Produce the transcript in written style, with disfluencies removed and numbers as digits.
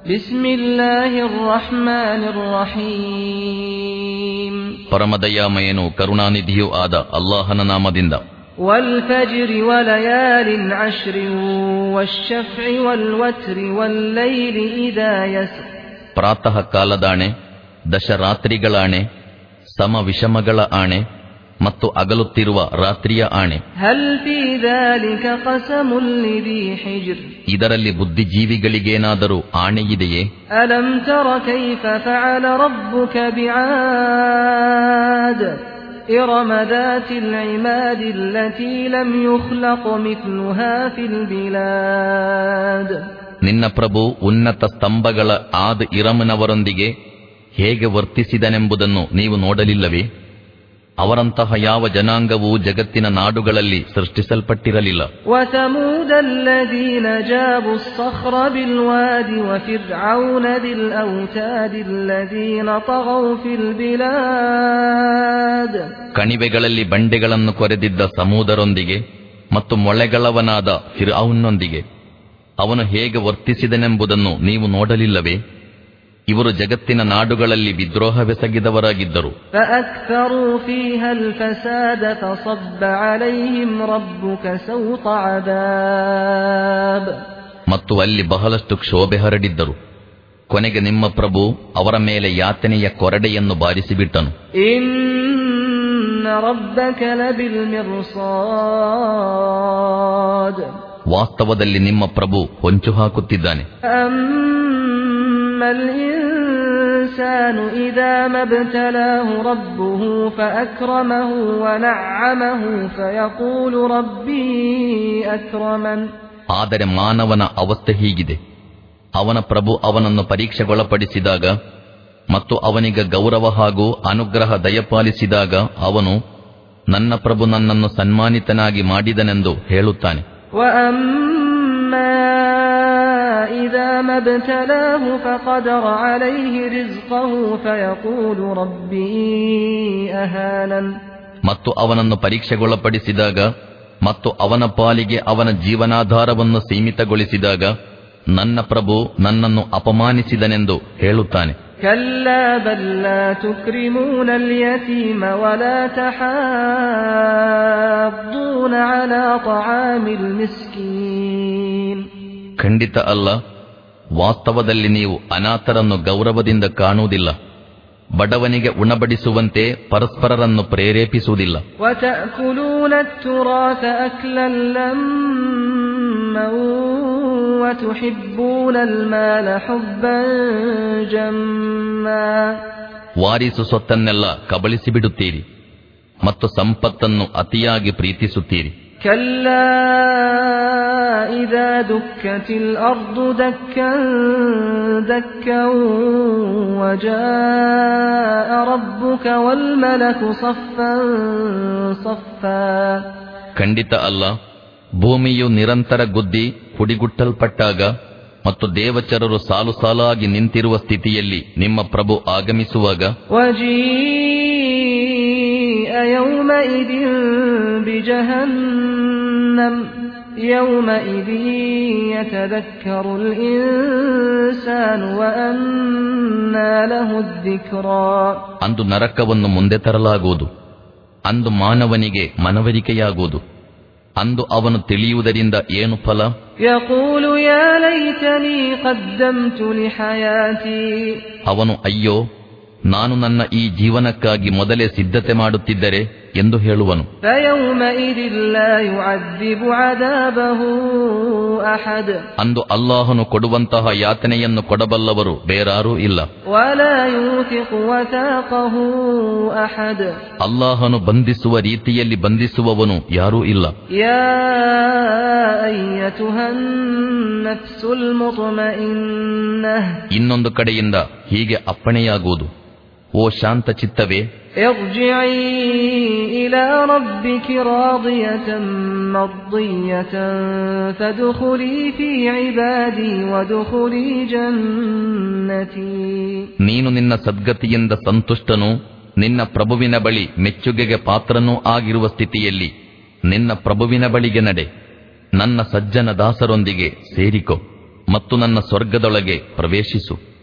ಬಿಸ್ಮಿಲ್ಲಾಹಿರ್ ರಹ್ಮಾನಿರ್ ರಹೀಮ್. ಪರಮದಯಾಮಯನು ಕರುಣಾನಿಧಿಯೂ ಆದ ಅಲ್ಲಾಹನ ನಾಮದಿಂದ. ವಲ್ ಫಜ್ರಿ ವಲಯಾಲಿನ್ ಅಶ್ರಿ ವಶ್ಶಫ್ಇ ವಲ್ ವತ್ರಿ ವಲ್ ಲೈಲಿ ಇದಾ ಯಸ್ರ್. ಪ್ರಾತಃ ಕಾಲದಾಣೆ, ದಶರಾತ್ರಿಗಳಾಣೆ, ಸಮ ವಿಷಮಗಳ ಆಣೆ ಮತ್ತು ಅಗಲುತ್ತಿರುವ ರಾತ್ರಿಯ ಆಣೆ. ಹಲ್ ಫೀ ذلك قسم لذي حجر. ಇದರಲ್ಲಿ ಬುದ್ಧಿಜೀವಿಗಳಿಗೇನಾದರೂ ಆಣೆಯಿದೆಯೇ? ಅಲಂ ತರ ಕೈಫ ಫಅಲ ರಬ್ಬುಕ ಬಿಆದ್ ಇರಮ ذاتಿಲ್ ಇಮಾದ್ ಅಲ್ಲತೀ ಲಂ ಯುಖ್ಲಕ್ ಮಿಥ್ಲುಹಾ ಫಿಲ್ ಬಿಲಾದ್. ನಿನ್ನ ಪ್ರಭು ಉನ್ನತ ಸ್ತಂಭಗಳ ಆದ್ ಇರಮನವರೊಂದಿಗೆ ಹೇಗೆ ವರ್ತಿಸಿದನೆಂಬುದನ್ನು ನೀವು ನೋಡಲಿಲ್ಲವೇ? ಅವರಂತಹ ಯಾವ ಜನಾಂಗವೂ ಜಗತ್ತಿನ ನಾಡುಗಳಲ್ಲಿ ಸೃಷ್ಟಿಸಲ್ಪಟ್ಟಿರಲಿಲ್ಲ. ವಸಮೂದ ಅಲ್ಲದೀನ ಜಾಬು الصخر بالواد وفرعون ذي الأوتاد الذين طغوا في البلاد. ಕಣಿವೆಗಳಲ್ಲಿ ಬಂಡೆಗಳನ್ನು ಕೊರೆದಿದ್ದ ಸಮೂದರೊಂದಿಗೆ ಮತ್ತು ಮೊಳೆಗಳವನಾದ ಫಿರ್ಔನ್ನೊಂದಿಗೆ ಅವನು ಹೇಗೆ ವರ್ತಿಸಿದನೆಂಬುದನ್ನು ನೀವು ನೋಡಲಿಲ್ಲವೇ? ಇವರು ಜಗತ್ತಿನ ನಾಡುಗಳಲ್ಲಿ ವಿದ್ರೋಹವೆಸಗಿದವರಾಗಿದ್ದರು. ಮತ್ತು ಅಲ್ಲಿ ಬಹಳಷ್ಟು ಕ್ಷೋಭೆ ಹರಡಿದ್ದರು. ಕೊನೆಗೆ ನಿಮ್ಮ ಪ್ರಭು ಅವರ ಮೇಲೆ ಯಾತನೆಯ ಕೊರಡೆಯನ್ನು ಬಾರಿಸಿಬಿಟ್ಟನು. ವಾಸ್ತವದಲ್ಲಿ ನಿಮ್ಮ ಪ್ರಭು ಹೊಂಚು ಹಾಕುತ್ತಿದ್ದಾನೆ. الإنسان إذا ما ابتلاه ربه فأكرمه ونعمه فيقول ربي أكرمن. ಆದರೆ ಮಾನವನ ಅವಸ್ಥೆ ಹೀಗಿದೆ. ಅವನ ಪ್ರಭು ಅವನನ್ನು ಪರೀಕ್ಷೆಗೊಳಪಡಿಸಿದಾಗ ಮತ್ತು ಅವನಿಗೆ ಗೌರವ ಹಾಗೂ ಅನುಗ್ರಹ ದಯಪಾಲಿಸಿದಾಗ ಅವನು ನನ್ನ ಪ್ರಭು ನನ್ನನ್ನು ಸನ್ಮಾನಿತನಾಗಿ ಮಾಡಿದನೆಂದು ಹೇಳುತ್ತಾನೆ. إذا ما ابتلاه فقدر عليه رزقه فيقول ربي أهانن. ಮತ್ತು ಅವನನ್ನು ಪರೀಕ್ಷೆಗೊಳಪಡಿಸಿದಾಗ ಮತ್ತು ಅವನ ಪಾಲಿಗೆ ಅವನ ಜೀವನಾಧಾರವನ್ನು ಸೀಮಿತಗೊಳಿಸಿದಾಗ ನನ್ನ ಪ್ರಭು ನನ್ನನ್ನು ಅಪಮಾನಿಸಿದನೆಂದು ಹೇಳುತ್ತಾನೆ. كلا بل لا تكرمون اليتيم ولا تحاضون على طعام المسكين. ಖಂಡಿತ ಅಲ್ಲ, ವಾಸ್ತವದಲ್ಲಿ ನೀವು ಅನಾಥರನ್ನು ಗೌರವದಿಂದ ಕಾಣುವುದಿಲ್ಲ, ಬಡವನಿಗೆ ಉಣಬಡಿಸುವಂತೆ ಪರಸ್ಪರರನ್ನು ಪ್ರೇರೇಪಿಸುವುದಿಲ್ಲ. وتأكلون التراث أكلا لما وتحبون المال حبا جما. ವಾರಿಸು ಸೊತ್ತನ್ನೆಲ್ಲ ಕಬಳಿಸಿ ಬಿಡುತ್ತೀರಿ ಮತ್ತು ಸಂಪತ್ತನ್ನು ಅತಿಯಾಗಿ ಪ್ರೀತಿಸುತ್ತೀರಿ. كلا إذا دكت الأرض دكا دكا وجاء ربك والملك صفا صفا. ಖಂಡಿತ ಅಲ್ಲ, ಭೂಮಿಯು ನಿರಂತರ ಗುದ್ದಿ ಹುಡಿಗುಟ್ಟಲ್ಪಟ್ಟಾಗ ಮತ್ತು ದೇವಚರರು ಸಾಲು ಸಾಲಾಗಿ ನಿಂತಿರುವ ಸ್ಥಿತಿಯಲ್ಲಿ ನಿಮ್ಮ ಪ್ರಭು ಆಗಮಿಸುವಾಗ يومئذ بجهنم يومئذ يتذكر الإنسان وأنى له الذكرى. ಅಂದು ನರಕವನ್ನು ಮುಂದೆ ತರಲಾಗುವುದು, ಅಂದು ಮಾನವನಿಗೆ ಮನವರಿಕೆಯಾಗುವುದು, ಅಂದು ಅವನು ತಿಳಿಯುವುದರಿಂದ ಏನು ಫಲ? يقول يا ليتني قدمت لحياتي. ಅವನು ಅಯ್ಯೋ, ನಾನು ನನ್ನ ಈ ಜೀವನಕ್ಕಾಗಿ ಮೊದಲೇ ಸಿದ್ಧತೆ ಮಾಡುತ್ತಿದ್ದರೆ ಎಂದು ಹೇಳುವನು. فيومئذ لا يعذب عذابه أحد. ಅಂದು ಅಲ್ಲಾಹನು ಕೊಡುವಂತಹ ಯಾತನೆಯನ್ನು ಕೊಡಬಲ್ಲವರು ಬೇರಾರೂ ಇಲ್ಲ. ولا يوثق وثاقه أحد. ಅಲ್ಲಾಹನು ಬಂಧಿಸುವ ರೀತಿಯಲ್ಲಿ ಬಂಧಿಸುವವನು ಯಾರೂ ಇಲ್ಲ. يا أيتها النفس المطمئنة. ಇನ್ನೊಂದು ಕಡೆಯಿಂದ ಹೀಗೆ ಅಪ್ಪಣೆಯಾಗುವುದು, ಓ ಶಾಂತ ಚಿತ್ತವೇ, ارجعي إلى ربك راضية مرضية فادخلي في عبادي وادخلي جنتي. ನೀನು ನಿನ್ನ ಸದ್ಗತಿಯಿಂದ ಸಂತುಷ್ಟನೂ ನಿನ್ನ ಪ್ರಭುವಿನ ಬಳಿ ಮೆಚ್ಚುಗೆಗೆ ಪಾತ್ರನೂ ಆಗಿರುವ ಸ್ಥಿತಿಯಲ್ಲಿ ನಿನ್ನ ಪ್ರಭುವಿನ ಬಳಿಗೆ ನಡೆ, ನನ್ನ ಸಜ್ಜನ ದಾಸರೊಂದಿಗೆ ಸೇರಿಕೊ. ಮತ್ತು ನನ್ನ ಸ್ವರ್ಗದೊಳಗೆ ಪ್ರವೇಶಿಸು.